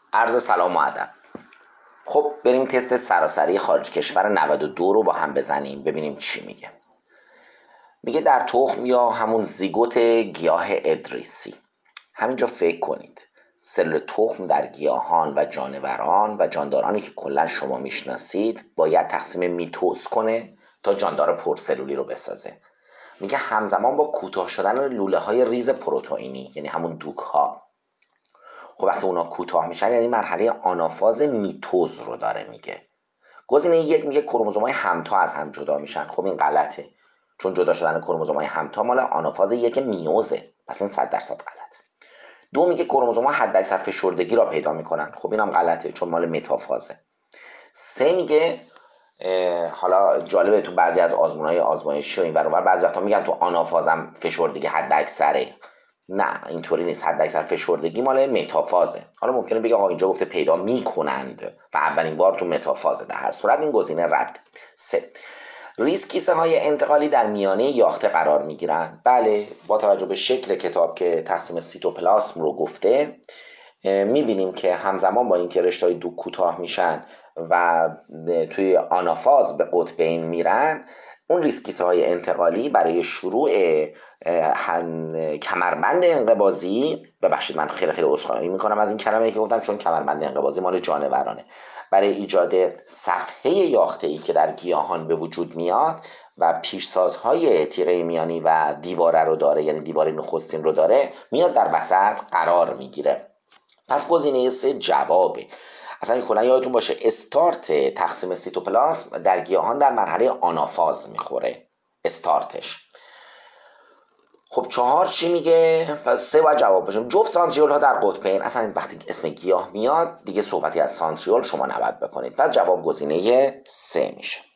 عرض سلام و ادب. خب بریم تست سراسری خارج کشور 92 رو با هم بزنیم ببینیم چی میگه. میگه در تخم یا همون زیگوت گیاه ادریسی، همینجا فکر کنید سلول تخم در گیاهان و جانوران و جاندارانی که کلا شما میشناسید باید تقسیم میتوز کنه تا جاندار پرسلولی رو بسازه. میگه همزمان با کوتاه شدن لوله های ریز پروتئینی، یعنی همون دوک ها. خب وقتی اونا کوتاه میشن یعنی مرحله آنافاز میتوز رو داره میگه. گزینه یک میگه کروموزوم‌های همتا از هم جدا میشن. خب این غلطه، چون جدا شدن کروموزوم‌های همتا مال آنافاز یک میوزه، پس این 100% غلطه. دو میگه کروموزوم‌ها حداکثر فشردگی را پیدا میکنن. خب اینم غلطه چون مال متافازه. سه میگه حالا جالبه تو بعضی از آزمایشی و این ور اون ور بعضی وقتا میگن تو آنافازم فشردگی حداکثره. نه اینطوری نیست، حداکثر فشردگی مال متافازه. حالا ممکنه بگه آقا اینجا گفته پیدا میکنند و اولین بار تو متافازه، در هر صورت این گزینه رد. سه، ریز کیسه های انتقالی در میانه یاخته قرار میگیرن. بله، با توجه به شکل کتاب که تقسیم سیتوپلاسم رو گفته میبینیم که همزمان با اینکه رشته‌های دوک کوتاه میشن و توی آنافاز به قطبین میرن، اون ریسکیسه های انتقالی برای شروع کمربند انقباضی، ببخشید من خیلی عذرخواهی میکنم از این کلمه که گفتم چون کمربند انقباضی مال جانورانه، برای ایجاد صفحه یاخته‌ای که در گیاهان به وجود میاد و پیشسازهای تیغه میانی و دیواره رو داره، یعنی دیواره نخستین رو داره، میاد در وسط قرار میگیره. پس گزینه سه جوابه. اصلا کلا یادتون باشه استارت تقسیم سیتوپلاسم در گیاهان در مرحله آنافاز میخوره، استارتش. خب چهار چی میگه؟ پس سه باید جواب باشیم. جفت سانتریول ها در قطبین. اصلا وقتی اسم گیاه میاد دیگه صحبتی از سانتریول شما نباید بکنید. پس جواب گزینه سه میشه.